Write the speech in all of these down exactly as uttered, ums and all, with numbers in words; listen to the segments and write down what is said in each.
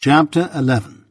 Chapter eleven.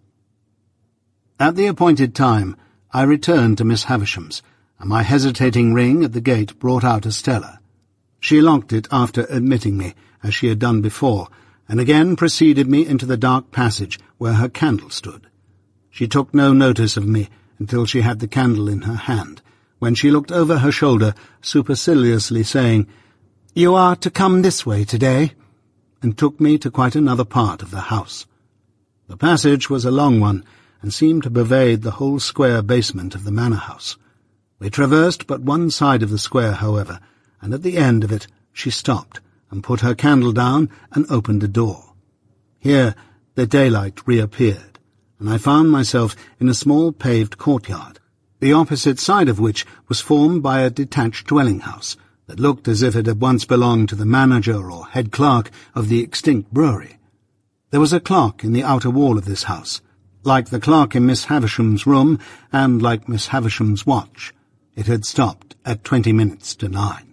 At the appointed time, I returned to Miss Havisham's, and my hesitating ring at the gate brought out Estella. She locked it after admitting me, as she had done before, and again preceded me into the dark passage where her candle stood. She took no notice of me until she had the candle in her hand, when she looked over her shoulder, superciliously saying, "You are to come this way today," and took me to quite another part of the house. The passage was a long one, and seemed to pervade the whole square basement of the manor house. We traversed but one side of the square, however, and at the end of it she stopped, and put her candle down and opened a door. Here the daylight reappeared, and I found myself in a small paved courtyard, the opposite side of which was formed by a detached dwelling-house that looked as if it had once belonged to the manager or head clerk of the extinct brewery. There was a clock in the outer wall of this house, like the clock in Miss Havisham's room, and like Miss Havisham's watch. It had stopped at twenty minutes to nine.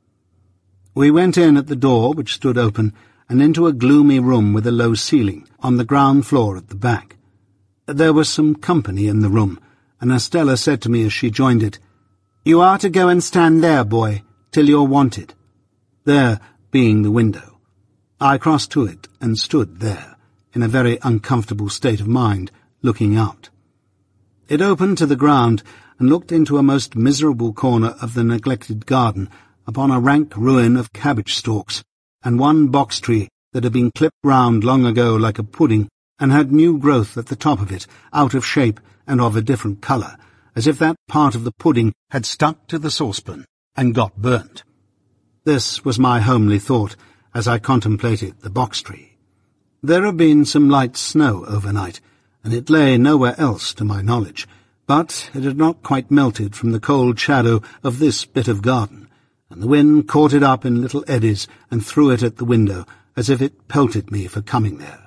We went in at the door, which stood open, and into a gloomy room with a low ceiling, on the ground floor at the back. There was some company in the room, and Estella said to me as she joined it, "You are to go and stand there, boy, till you're wanted," there being the window. I crossed to it and stood there, in a very uncomfortable state of mind, looking out. It opened to the ground and looked into a most miserable corner of the neglected garden, upon a rank ruin of cabbage stalks, and one box tree that had been clipped round long ago like a pudding, and had new growth at the top of it, out of shape and of a different colour, as if that part of the pudding had stuck to the saucepan and got burnt. This was my homely thought, as I contemplated the box-tree. There had been some light snow overnight, and it lay nowhere else to my knowledge, but it had not quite melted from the cold shadow of this bit of garden, and the wind caught it up in little eddies and threw it at the window, as if it pelted me for coming there.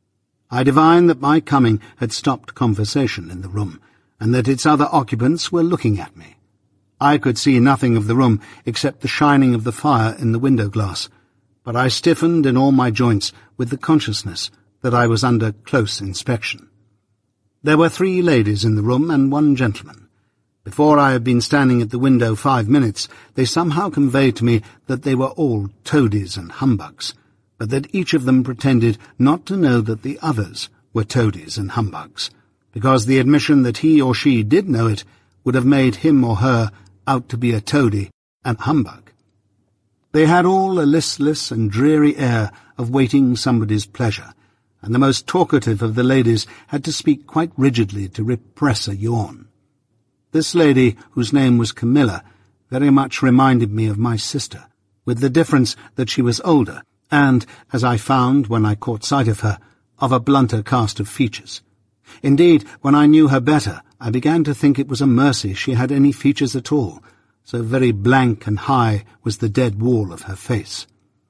I divined that my coming had stopped conversation in the room, and that its other occupants were looking at me. I could see nothing of the room except the shining of the fire in the window-glass, but I stiffened in all my joints with the consciousness that I was under close inspection. There were three ladies in the room and one gentleman. Before I had been standing at the window five minutes, they somehow conveyed to me that they were all toadies and humbugs, but that each of them pretended not to know that the others were toadies and humbugs, because the admission that he or she did know it would have made him or her out to be a toady and humbug. They had all a listless and dreary air of waiting somebody's pleasure, and the most talkative of the ladies had to speak quite rigidly to repress a yawn. This lady, whose name was Camilla, very much reminded me of my sister, with the difference that she was older, and, as I found when I caught sight of her, of a blunter cast of features. Indeed, when I knew her better, I began to think it was a mercy she had any features at all, so very blank and high was the dead wall of her face.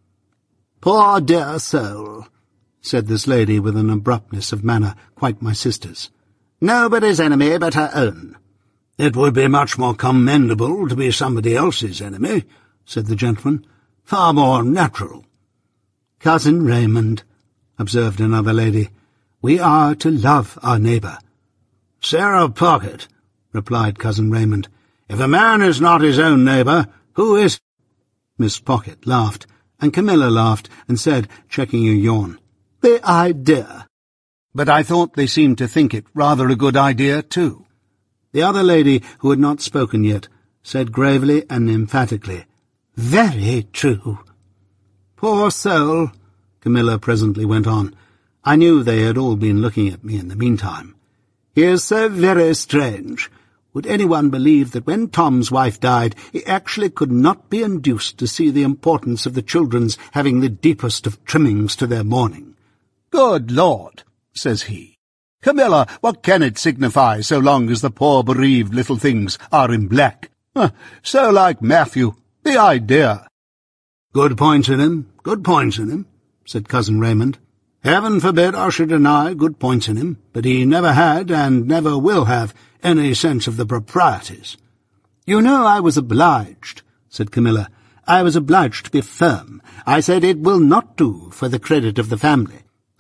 "Poor dear soul," said this lady with an abruptness of manner quite my sister's. "Nobody's enemy but her own." "It would be much more commendable to be somebody else's enemy," said the gentleman. "Far more natural." "Cousin Raymond," observed another lady, "we are to love our neighbour." "Sarah Pocket," replied Cousin Raymond, "if a man is not his own neighbour, who is—" Miss Pocket laughed, and Camilla laughed, and said, checking a yawn, "The idea!" But I thought they seemed to think it rather a good idea, too. The other lady, who had not spoken yet, said gravely and emphatically, "Very true." "Poor soul," Camilla presently went on. I knew they had all been looking at me in the meantime. "He is so very strange. Would anyone believe that when Tom's wife died, he actually could not be induced to see the importance of the children's having the deepest of trimmings to their mourning? 'Good Lord,' says he, 'Camilla, what can it signify so long as the poor bereaved little things are in black?' Huh, so like Matthew, the idea." "Good points in him, good points in him," said Cousin Raymond. "Heaven forbid I should deny good points in him, but he never had, and never will have, any sense of the proprieties." "You know I was obliged," said Camilla. "I was obliged to be firm. I said it will not do for the credit of the family.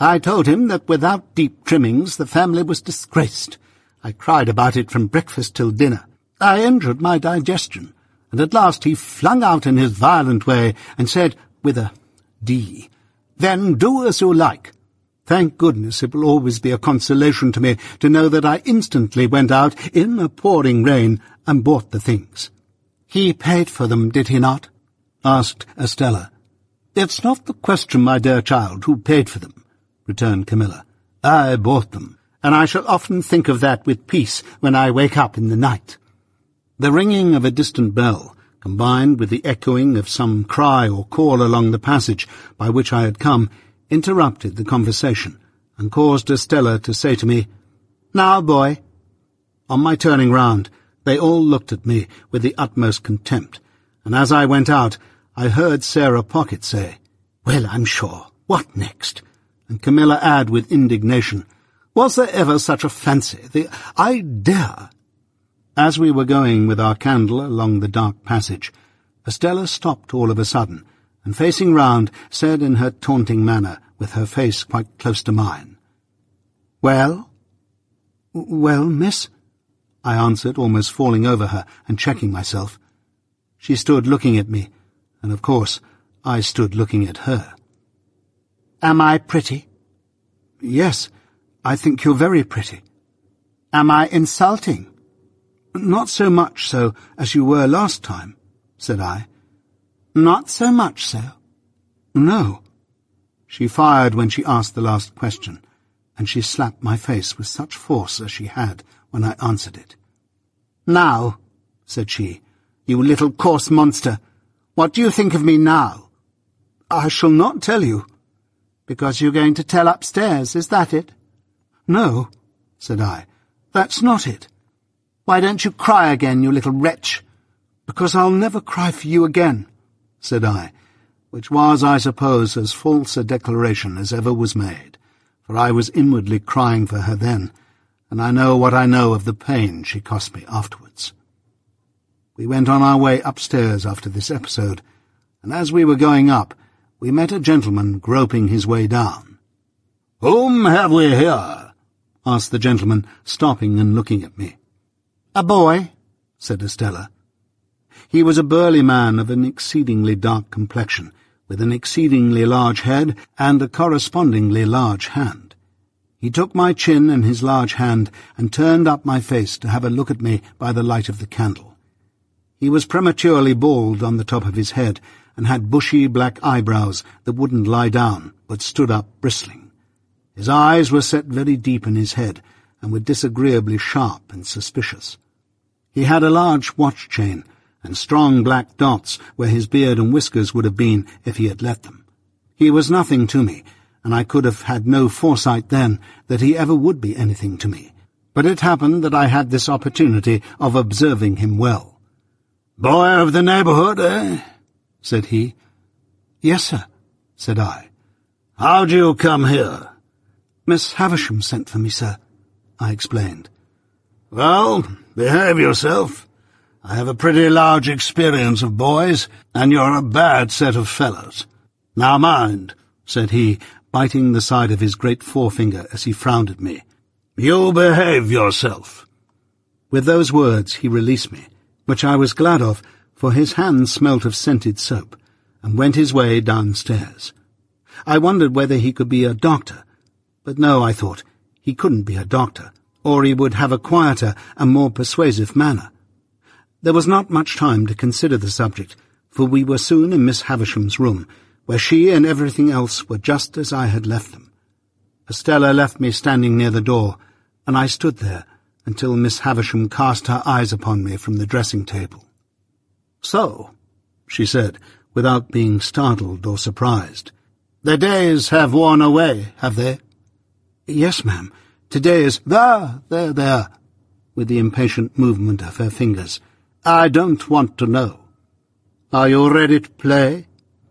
I told him that without deep trimmings the family was disgraced. I cried about it from breakfast till dinner. I injured my digestion, and at last he flung out in his violent way and said, with a D, 'Then do as you like.' Thank goodness it will always be a consolation to me to know that I instantly went out in a pouring rain and bought the things." "He paid for them, did he not?" asked Estella. "It's not the question, my dear child, who paid for them," returned Camilla. "I bought them, and I shall often think of that with peace when I wake up in the night." The ringing of a distant bell, combined with the echoing of some cry or call along the passage by which I had come, interrupted the conversation, and caused Estella to say to me, "Now, boy." On my turning round, they all looked at me with the utmost contempt, and as I went out, I heard Sarah Pocket say, "Well, I'm sure, what next?" and Camilla add with indignation, "Was there ever such a fancy? The idea!" As we were going with our candle along the dark passage, Estella stopped all of a sudden, and facing round, said in her taunting manner, with her face quite close to mine, "Well?" "Well, miss?" I answered, almost falling over her and checking myself. She stood looking at me, and of course I stood looking at her. "Am I pretty?" "Yes, I think you're very pretty." "Am I insulting?" "Not so much so as you were last time," said I. "Not so much so?" "No." She fired when she asked the last question, and she slapped my face with such force as she had when I answered it. "Now," said she, "you little coarse monster, what do you think of me now?" "I shall not tell you." "Because you're going to tell upstairs, is that it?" "No," said I, "that's not it." "Why don't you cry again, you little wretch?" "Because I'll never cry for you again," said I, which was, I suppose, as false a declaration as ever was made, for I was inwardly crying for her then, and I know what I know of the pain she cost me afterwards. We went on our way upstairs after this episode, and as we were going up, we met a gentleman groping his way down. "Whom have we here?" asked the gentleman, stopping and looking at me. "A boy," said Estella. He was a burly man of an exceedingly dark complexion, with an exceedingly large head and a correspondingly large hand. He took my chin in his large hand and turned up my face to have a look at me by the light of the candle. He was prematurely bald on the top of his head, and had bushy black eyebrows that wouldn't lie down, but stood up bristling. His eyes were set very deep in his head, and were disagreeably sharp and suspicious. He had a large watch-chain, and strong black dots where his beard and whiskers would have been if he had let them. He was nothing to me, and I could have had no foresight then that he ever would be anything to me, but it happened that I had this opportunity of observing him well. "Boy of the neighbourhood, eh?" said he. "Yes, sir," said I. "How do you come here?" "Miss Havisham sent for me, sir," I explained. "Well, behave yourself. I have a pretty large experience of boys, and you're a bad set of fellows. Now mind," said he, biting the side of his great forefinger as he frowned at me, "you behave yourself." With those words he released me, which I was glad of, for his hands smelt of scented soap, and went his way downstairs. I wondered whether he could be a doctor, but no, I thought, he couldn't be a doctor, or he would have a quieter and more persuasive manner. There was not much time to consider the subject, for we were soon in Miss Havisham's room, where she and everything else were just as I had left them. Estella left me standing near the door, and I stood there until Miss Havisham cast her eyes upon me from the dressing-table. "So," she said, without being startled or surprised, "the days have worn away, have they?" "Yes, ma'am. Today is—" "There, there, there," with the impatient movement of her fingers. "I don't want to know. Are you ready to play?"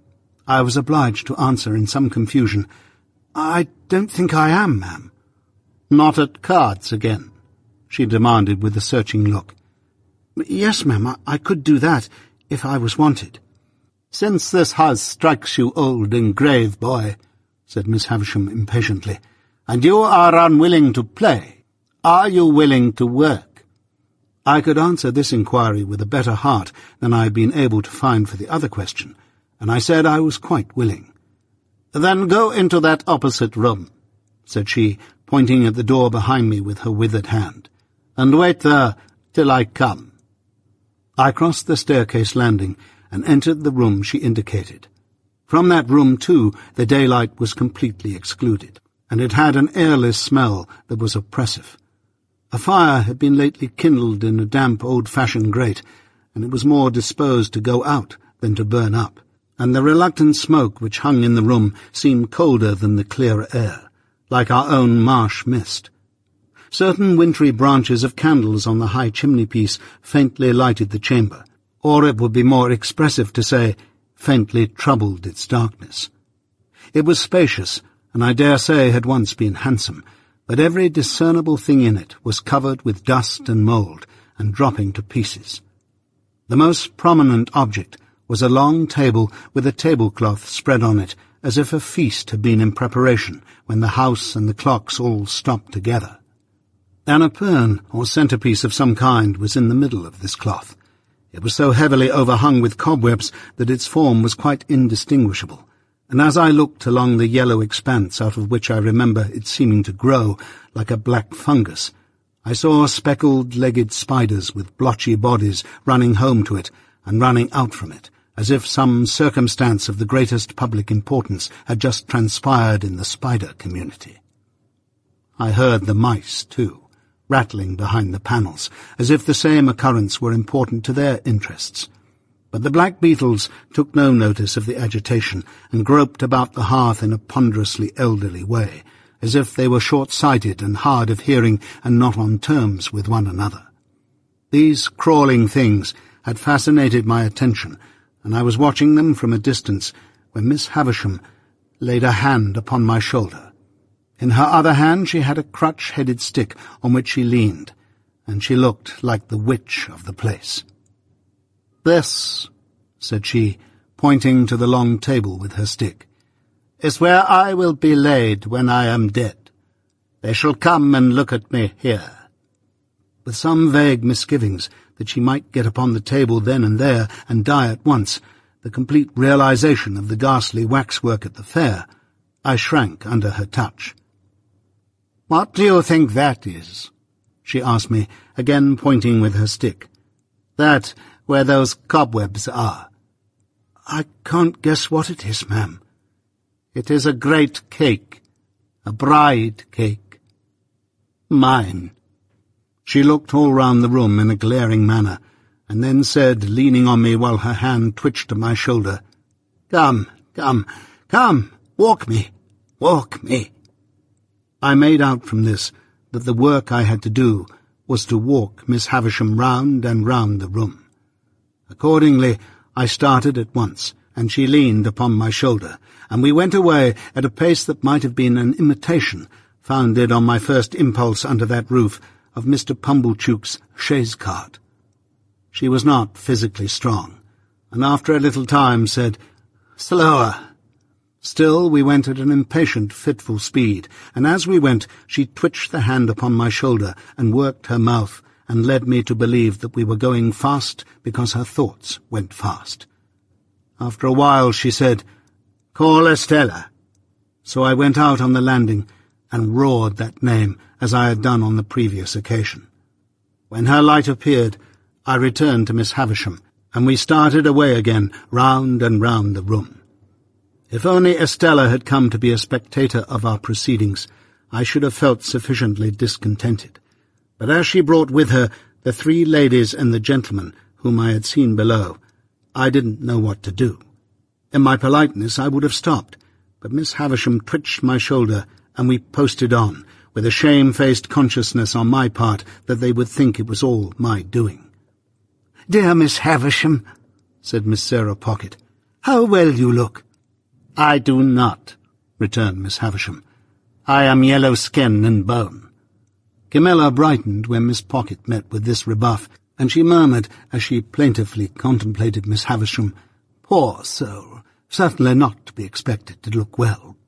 I was obliged to answer in some confusion, "I don't think I am, ma'am." "Not at cards again?" she demanded with a searching look. "Yes, ma'am, I, I could do that, if I was wanted." "Since this house strikes you old and grave, boy," said Miss Havisham impatiently, "and you are unwilling to play. Are you willing to work?" I could answer this inquiry with a better heart than I had been able to find for the other question, and I said I was quite willing. "Then go into that opposite room," said she, pointing at the door behind me with her withered hand, "and wait there till I come." I crossed the staircase landing and entered the room she indicated. From that room, too, the daylight was completely excluded, and it had an airless smell that was oppressive. A fire had been lately kindled in a damp old-fashioned grate, and it was more disposed to go out than to burn up, and the reluctant smoke which hung in the room seemed colder than the clearer air, like our own marsh mist. Certain wintry branches of candles on the high chimney-piece faintly lighted the chamber, or it would be more expressive to say, faintly troubled its darkness. It was spacious, and I dare say had once been handsome, but every discernible thing in it was covered with dust and mould, and dropping to pieces. The most prominent object was a long table with a tablecloth spread on it, as if a feast had been in preparation when the house and the clocks all stopped together. An epergne, or centrepiece of some kind, was in the middle of this cloth. It was so heavily overhung with cobwebs that its form was quite indistinguishable, and as I looked along the yellow expanse out of which I remember it seeming to grow like a black fungus, I saw speckled-legged spiders with blotchy bodies running home to it and running out from it, as if some circumstance of the greatest public importance had just transpired in the spider community. I heard the mice, too, rattling behind the panels, as if the same occurrence were important to their interests. But the black beetles took no notice of the agitation, and groped about the hearth in a ponderously elderly way, as if they were short-sighted and hard of hearing and not on terms with one another. These crawling things had fascinated my attention, and I was watching them from a distance when Miss Havisham laid a hand upon my shoulder. In her other hand she had a crutch-headed stick on which she leaned, and she looked like the witch of the place. "This," said she, pointing to the long table with her stick, "is where I will be laid when I am dead. They shall come and look at me here." With some vague misgivings that she might get upon the table then and there and die at once, the complete realization of the ghastly waxwork at the fair, I shrank under her touch. "What do you think that is?" she asked me, again pointing with her stick. "That where those cobwebs are." "I can't guess what it is, ma'am." "It is a great cake, a bride cake." "Mine." She looked all round the room in a glaring manner, and then said, leaning on me while her hand twitched at my shoulder, "Come, come, come, walk me, walk me." I made out from this that the work I had to do was to walk Miss Havisham round and round the room. Accordingly, I started at once, and she leaned upon my shoulder, and we went away at a pace that might have been an imitation, founded on my first impulse under that roof, of Mister Pumblechook's chaise-cart. She was not physically strong, and after a little time said, "Slower." Still we went at an impatient, fitful speed, and as we went she twitched the hand upon my shoulder and worked her mouth, and led me to believe that we were going fast because her thoughts went fast. After a while she said, "Call Estella." So I went out on the landing and roared that name as I had done on the previous occasion. When her light appeared, I returned to Miss Havisham, and we started away again, round and round the room. If only Estella had come to be a spectator of our proceedings, I should have felt sufficiently discontented. But as she brought with her the three ladies and the gentleman whom I had seen below, I didn't know what to do. In my politeness I would have stopped, but Miss Havisham twitched my shoulder, and we posted on, with a shame-faced consciousness on my part that they would think it was all my doing. "Dear Miss Havisham," said Miss Sarah Pocket, "how well you look." "I do not," returned Miss Havisham. "I am yellow skin and bone." Camilla brightened when Miss Pocket met with this rebuff, and she murmured, as she plaintively contemplated Miss Havisham, "Poor soul, certainly not to be expected to look well."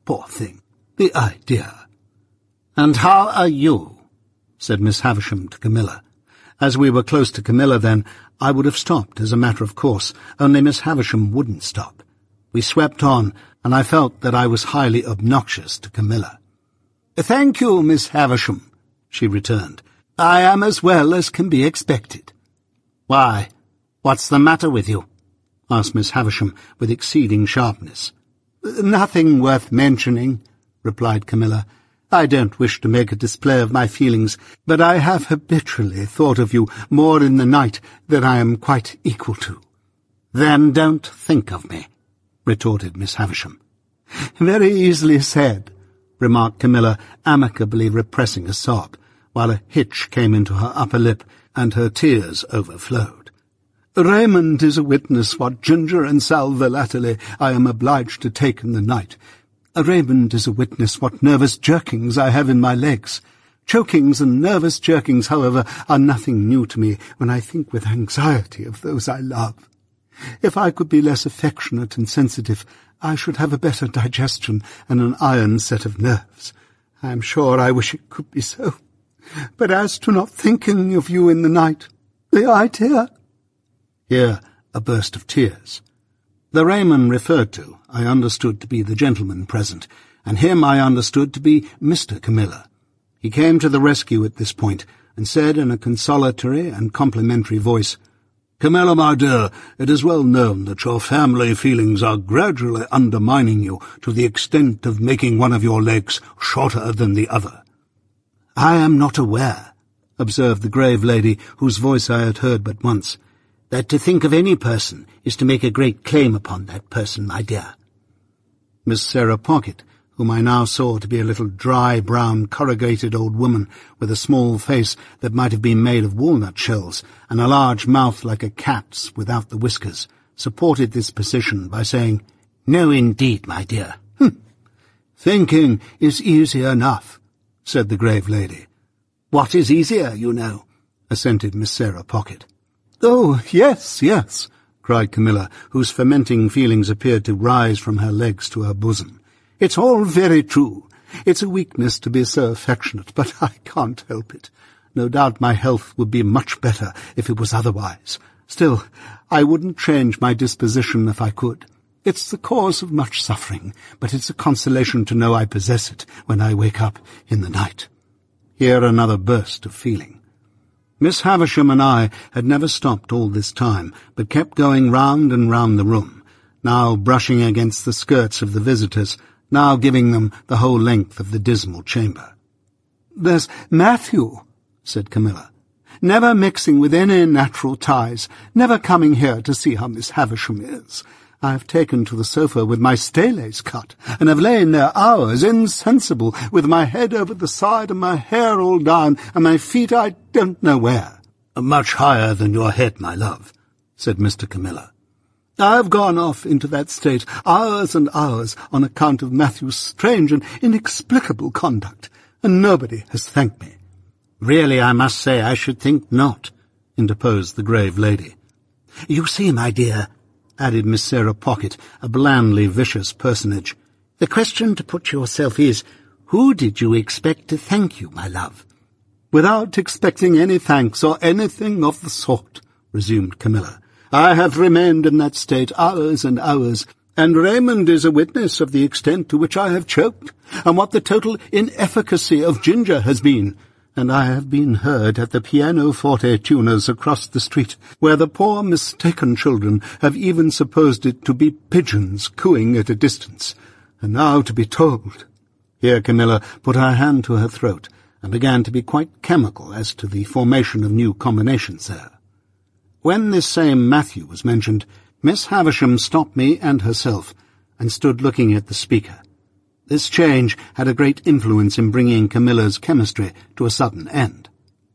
Poor thing, the idea. "And how are you?" said Miss Havisham to Camilla. As we were close to Camilla then, I would have stopped as a matter of course, only Miss Havisham wouldn't stop. We swept on, and I felt that I was highly obnoxious to Camilla. "Thank you, Miss Havisham," she returned. "I am as well as can be expected." "Why, what's the matter with you?" asked Miss Havisham with exceeding sharpness. "Nothing worth mentioning," replied Camilla. "I don't wish to make a display of my feelings, but I have habitually thought of you more in the night than I am quite equal to." "Then don't think of me," retorted Miss Havisham. "Very easily said," remarked Camilla, amicably repressing a sob, while a hitch came into her upper lip and her tears overflowed. "Raymond is a witness what ginger and sal volatile I am obliged to take in the night. Raymond is a witness what nervous jerkings I have in my legs. Chokings and nervous jerkings, however, are nothing new to me when I think with anxiety of those I love. If I could be less affectionate and sensitive, I should have a better digestion and an iron set of nerves. I am sure I wish it could be so. But as to not thinking of you in the night, the idea—" Here a burst of tears. The Raymond referred to I understood to be the gentleman present, and him I understood to be Mister Camilla. He came to the rescue at this point, and said in a consolatory and complimentary voice, "Camilla, my dear, it is well known that your family feelings are gradually undermining you to the extent of making one of your legs shorter than the other." "I am not aware," observed the grave lady, whose voice I had heard but once, "that to think of any person is to make a great claim upon that person, my dear." Miss Sarah Pocket, whom I now saw to be a little dry, brown, corrugated old woman with a small face that might have been made of walnut shells and a large mouth like a cat's without the whiskers, supported this position by saying, "No, indeed, my dear." "Hm! Thinking is easy enough," said the grave lady. "What is easier, you know?" assented Miss Sarah Pocket. "Oh, yes, yes," cried Camilla, whose fermenting feelings appeared to rise from her legs to her bosom. "It's all very true. It's a weakness to be so affectionate, but I can't help it. No doubt my health would be much better if it was otherwise. Still, I wouldn't change my disposition if I could. It's the cause of much suffering, but it's a consolation to know I possess it when I wake up in the night." Here another burst of feeling. Miss Havisham and I had never stopped all this time, but kept going round and round the room, now brushing against the skirts of the visitors, now giving them the whole length of the dismal chamber. "There's Matthew," said Camilla, "never mixing with any natural ties, never coming here to see how Miss Havisham is. I have taken to the sofa with my staylace cut, and have lain there hours, insensible, with my head over the side and my hair all down, and my feet I don't know where." "Much higher than your head, my love," said Mister Camilla. "I have gone off into that state hours and hours on account of Matthew's strange and inexplicable conduct, and nobody has thanked me." "Really, I must say I should think not," interposed the grave lady. "You see, my dear," added Miss Sarah Pocket, a blandly vicious personage, "the question to put yourself is, who did you expect to thank you, my love?" "Without expecting any thanks or anything of the sort," resumed Camilla, "I have remained in that state hours and hours, and Raymond is a witness of the extent to which I have choked, and what the total inefficacy of ginger has been. And I have been heard at the pianoforte tuners across the street, where the poor mistaken children have even supposed it to be pigeons cooing at a distance. And now to be told—" Here Camilla put her hand to her throat, and began to be quite chemical as to the formation of new combinations there. When this same Matthew was mentioned, Miss Havisham stopped me and herself, and stood looking at the speaker. This change had a great influence in bringing Camilla's chemistry to a sudden end.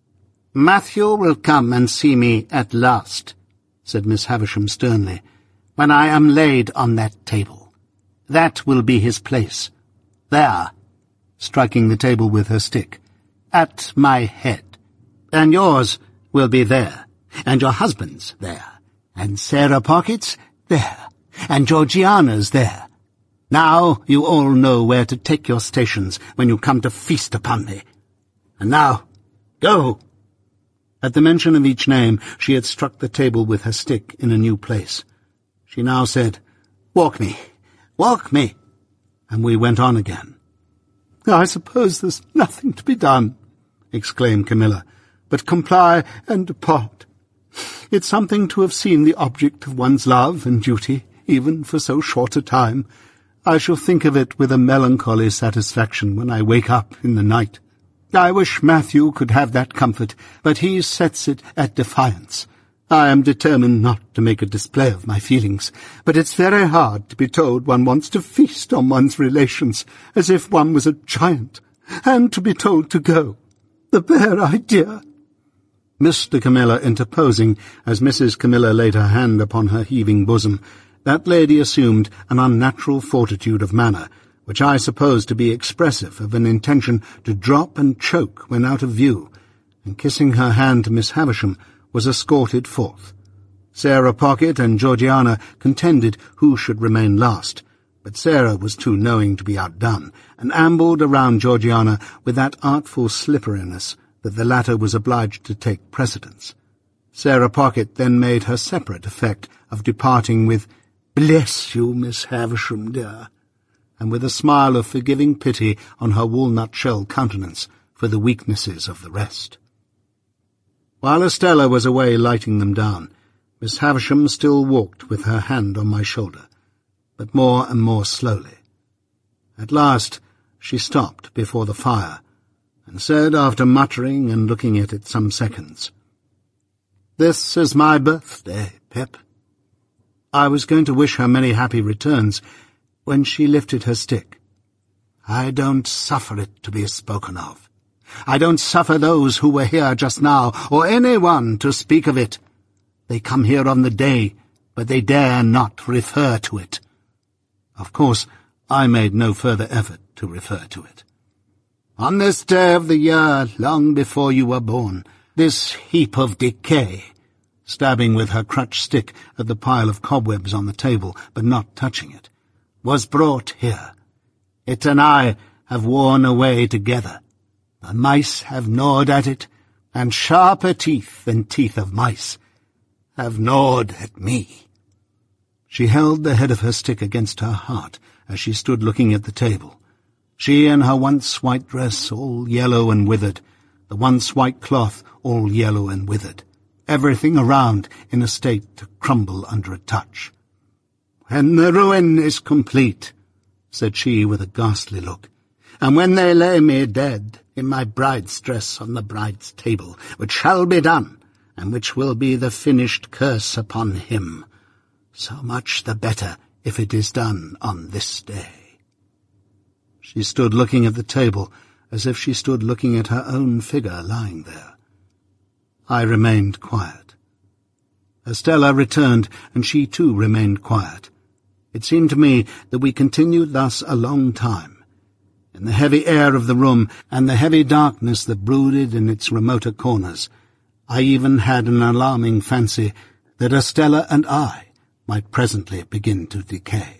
"Matthew will come and see me at last," said Miss Havisham sternly, "when I am laid on that table. That will be his place. There," striking the table with her stick, "at my head. And yours will be there, and your husband's there, and Sarah Pocket's there, and Georgiana's there. Now you all know where to take your stations when you come to feast upon me. And now, go!" At the mention of each name, she had struck the table with her stick in a new place. She now said, "Walk me, walk me," and we went on again. "I suppose there's nothing to be done," exclaimed Camilla, "but comply and depart. It's something to have seen the object of one's love and duty, even for so short a time. I shall think of it with a melancholy satisfaction when I wake up in the night. I wish Matthew could have that comfort, but he sets it at defiance. I am determined not to make a display of my feelings, but it's very hard to be told one wants to feast on one's relations, as if one was a giant, and to be told to go. The bare idea!" Mister Camilla interposing, as Missus Camilla laid her hand upon her heaving bosom, that lady assumed an unnatural fortitude of manner, which I supposed to be expressive of an intention to drop and choke when out of view, and kissing her hand to Miss Havisham, was escorted forth. Sarah Pocket and Georgiana contended who should remain last, but Sarah was too knowing to be outdone, and ambled around Georgiana with that artful slipperiness that the latter was obliged to take precedence. Sarah Pocket then made her separate effect of departing with, "Bless you, Miss Havisham, dear," and with a smile of forgiving pity on her walnut-shell countenance for the weaknesses of the rest. While Estella was away lighting them down, Miss Havisham still walked with her hand on my shoulder, but more and more slowly. At last she stopped before the fire, and said, after muttering and looking at it some seconds, "This is my birthday, Pip." I was going to wish her many happy returns, when she lifted her stick. "I don't suffer it to be spoken of. I don't suffer those who were here just now, or anyone, to speak of it. They come here on the day, but they dare not refer to it." Of course, I made no further effort to refer to it. "On this day of the year, long before you were born, this heap of decay," stabbing with her crutch stick at the pile of cobwebs on the table, but not touching it, "was brought here. It and I have worn away together. The mice have gnawed at it, and sharper teeth than teeth of mice have gnawed at me." She held the head of her stick against her heart as she stood looking at the table. She in her once white dress all yellow and withered, the once white cloth all yellow and withered, everything around in a state to crumble under a touch. "When the ruin is complete," said she with a ghastly look, "and when they lay me dead in my bride's dress on the bride's table, which shall be done, and which will be the finished curse upon him, so much the better if it is done on this day." She stood looking at the table, as if she stood looking at her own figure lying there. I remained quiet. Estella returned, and she too remained quiet. It seemed to me that we continued thus a long time. In the heavy air of the room, and the heavy darkness that brooded in its remoter corners, I even had an alarming fancy that Estella and I might presently begin to decay.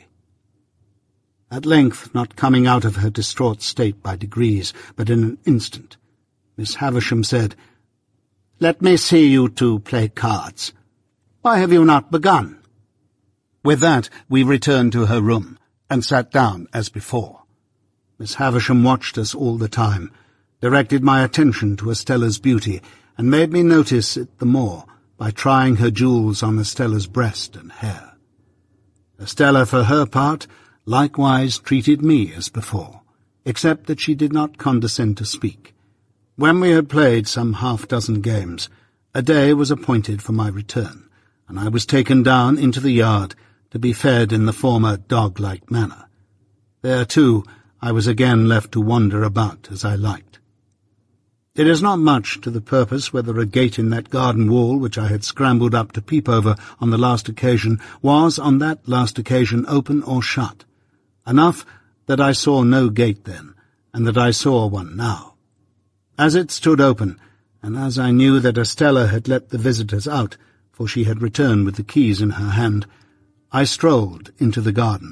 At length, not coming out of her distraught state by degrees, but in an instant, Miss Havisham said, "Let me see you two play cards. Why have you not begun?" With that, we returned to her room, and sat down as before. Miss Havisham watched us all the time, directed my attention to Estella's beauty, and made me notice it the more by trying her jewels on Estella's breast and hair. Estella, for her part, likewise treated me as before, except that she did not condescend to speak. When we had played some half-dozen games, a day was appointed for my return, and I was taken down into the yard to be fed in the former dog-like manner. There, too, I was again left to wander about as I liked. It is not much to the purpose whether a gate in that garden wall which I had scrambled up to peep over on the last occasion was on that last occasion open or shut. Enough that I saw no gate then, and that I saw one now. As it stood open, and as I knew that Estella had let the visitors out, for she had returned with the keys in her hand, I strolled into the garden,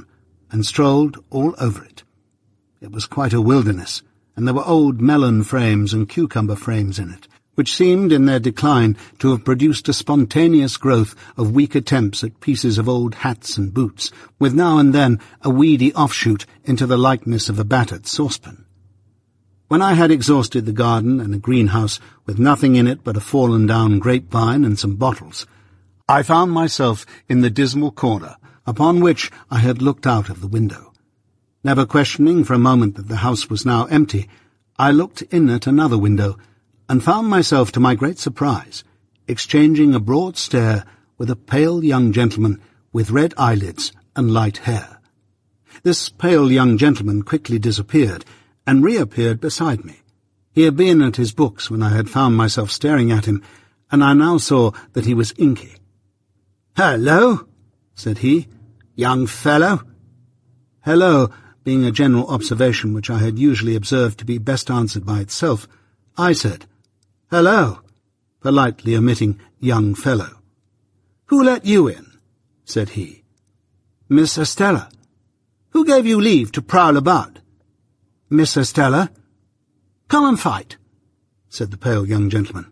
and strolled all over it. It was quite a wilderness, and there were old melon frames and cucumber frames in it, which seemed in their decline to have produced a spontaneous growth of weak attempts at pieces of old hats and boots, with now and then a weedy offshoot into the likeness of a battered saucepan. When I had exhausted the garden and a greenhouse with nothing in it but a fallen-down grapevine and some bottles, I found myself in the dismal corner upon which I had looked out of the window. Never questioning for a moment that the house was now empty, I looked in at another window, and found myself, to my great surprise, exchanging a broad stare with a pale young gentleman with red eyelids and light hair. This pale young gentleman quickly disappeared, and reappeared beside me. He had been at his books when I had found myself staring at him, and I now saw that he was inky. "Hello," said he. "Young fellow." "Hello," being a general observation which I had usually observed to be best answered by itself, I said, "Hello," politely omitting "young fellow." "Who let you in?" said he. "Miss Estella." "Who gave you leave to prowl about?" "Miss Estella." "Come and fight," said the pale young gentleman.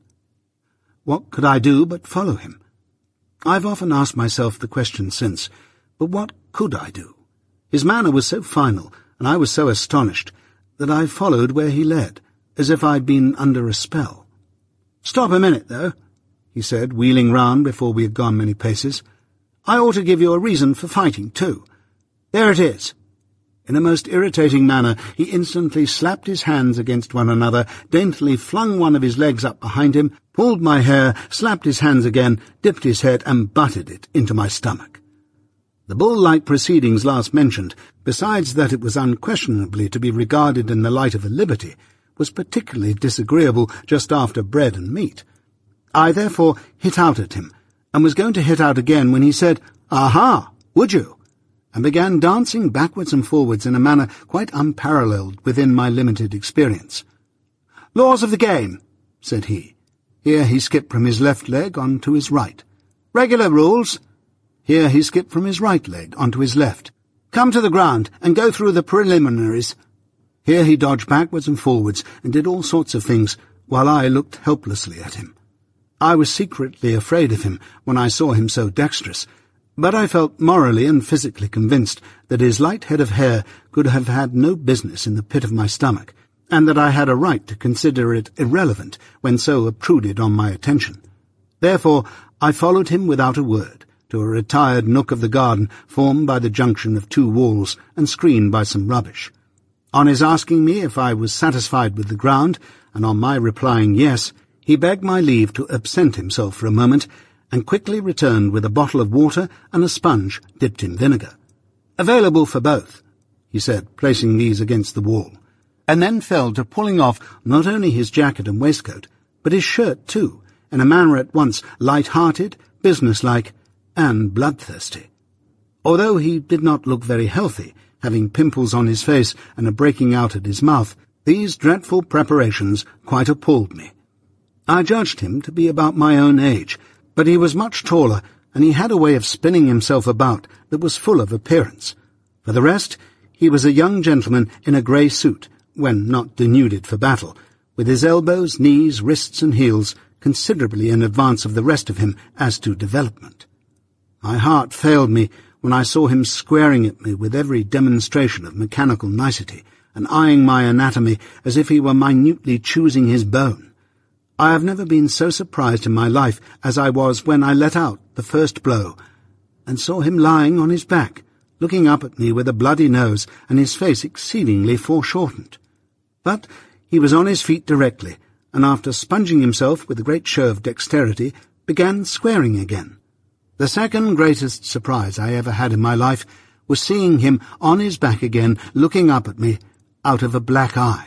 What could I do but follow him? I've often asked myself the question since, but what could I do? His manner was so final, and I was so astonished, that I followed where he led, as if I'd been under a spell. "Stop a minute, though," he said, wheeling round before we had gone many paces. "I ought to give you a reason for fighting, too. There it is." In a most irritating manner, he instantly slapped his hands against one another, daintily flung one of his legs up behind him, pulled my hair, slapped his hands again, dipped his head, and butted it into my stomach. The bull-like proceedings last mentioned, besides that it was unquestionably to be regarded in the light of a liberty, was particularly disagreeable just after bread and meat. I therefore hit out at him, and was going to hit out again when he said, "Aha, would you?" and began dancing backwards and forwards in a manner quite unparalleled within my limited experience. "Laws of the game," said he. Here he skipped from his left leg on to his right. "Regular rules." Here he skipped from his right leg onto his left. "Come to the ground and go through the preliminaries." Here he dodged backwards and forwards and did all sorts of things, while I looked helplessly at him. I was secretly afraid of him when I saw him so dexterous, but I felt morally and physically convinced that his light head of hair could have had no business in the pit of my stomach, and that I had a right to consider it irrelevant when so obtruded on my attention. Therefore I followed him without a word to a retired nook of the garden formed by the junction of two walls and screened by some rubbish. On his asking me if I was satisfied with the ground, and on my replying yes, he begged my leave to absent himself for a moment, and quickly returned with a bottle of water and a sponge dipped in vinegar. "Available for both," he said, placing these against the wall, and then fell to pulling off not only his jacket and waistcoat, but his shirt too, in a manner at once light-hearted, businesslike, and bloodthirsty. Although he did not look very healthy, having pimples on his face and a breaking out at his mouth, these dreadful preparations quite appalled me. I judged him to be about my own age, but he was much taller, and he had a way of spinning himself about that was full of appearance. For the rest, he was a young gentleman in a grey suit, when not denuded for battle, with his elbows, knees, wrists, and heels considerably in advance of the rest of him as to development. My heart failed me when I saw him squaring at me with every demonstration of mechanical nicety, and eyeing my anatomy as if he were minutely choosing his bone. I have never been so surprised in my life as I was when I let out the first blow, and saw him lying on his back, looking up at me with a bloody nose and his face exceedingly foreshortened. But he was on his feet directly, and after sponging himself with a great show of dexterity, began squaring again. The second greatest surprise I ever had in my life was seeing him on his back again, looking up at me out of a black eye.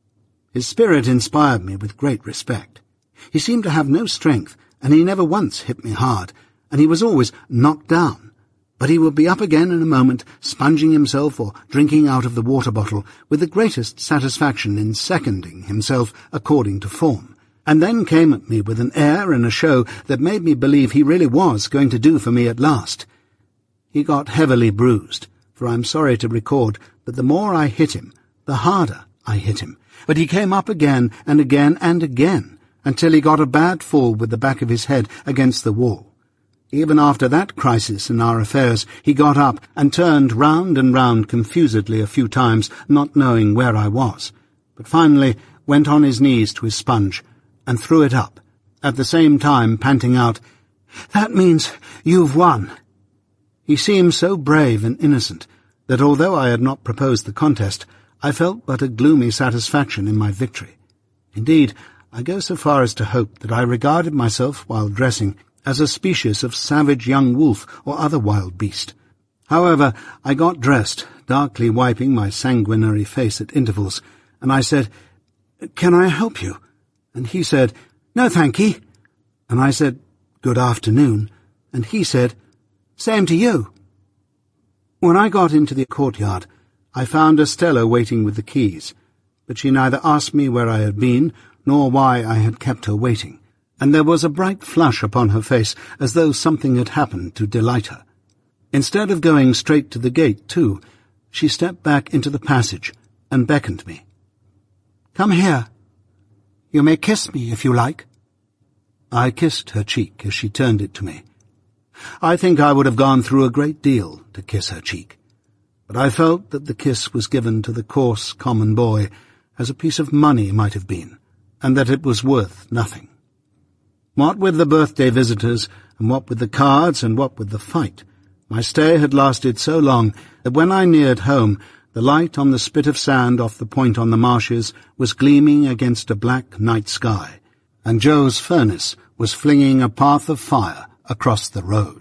His spirit inspired me with great respect. He seemed to have no strength, and he never once hit me hard, and he was always knocked down. But he would be up again in a moment, sponging himself or drinking out of the water bottle, with the greatest satisfaction in seconding himself according to form, and then came at me with an air and a show that made me believe he really was going to do for me at last. He got heavily bruised, for I am sorry to record that the more I hit him, the harder I hit him. But he came up again and again and again, until he got a bad fall with the back of his head against the wall. Even after that crisis in our affairs, he got up and turned round and round confusedly a few times, not knowing where I was, but finally went on his knees to his sponge and threw it up, at the same time panting out, "That means you've won." He seemed so brave and innocent that although I had not proposed the contest, I felt but a gloomy satisfaction in my victory. Indeed, I go so far as to hope that I regarded myself, while dressing, as a species of savage young wolf or other wild beast. However, I got dressed, darkly wiping my sanguinary face at intervals, and I said, "Can I help you?" And he said, "No, thank ye." And I said, "Good afternoon," and he said, "Same to you." When I got into the courtyard, I found Estella waiting with the keys, but she neither asked me where I had been, nor why I had kept her waiting, and there was a bright flush upon her face, as though something had happened to delight her. Instead of going straight to the gate, too, she stepped back into the passage and beckoned me. "Come here. You may kiss me if you like." I kissed her cheek as she turned it to me. I think I would have gone through a great deal to kiss her cheek, but I felt that the kiss was given to the coarse, common boy as a piece of money might have been, and that it was worth nothing. What with the birthday visitors, and what with the cards, and what with the fight, my stay had lasted so long that when I neared home, the light on the spit of sand off the point on the marshes was gleaming against a black night sky, and Joe's furnace was flinging a path of fire across the road.